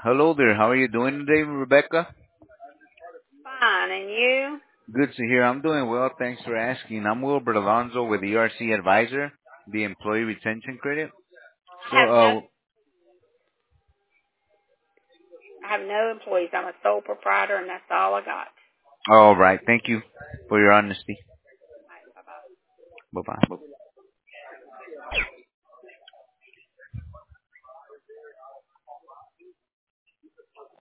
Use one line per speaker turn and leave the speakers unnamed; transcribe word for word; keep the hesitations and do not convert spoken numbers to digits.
Hello there. How are you doing today, Rebecca?
Fine, and you?
Good to hear. I'm doing well. Thanks for asking. I'm Wilbert Alonso with E R C Advisor, the Employee Retention Credit.
I
So,
have no,
uh,
I have no employees. I'm a sole proprietor, and that's all I got.
all right. Thank you for your honesty.
All right, bye bye.
Bye bye.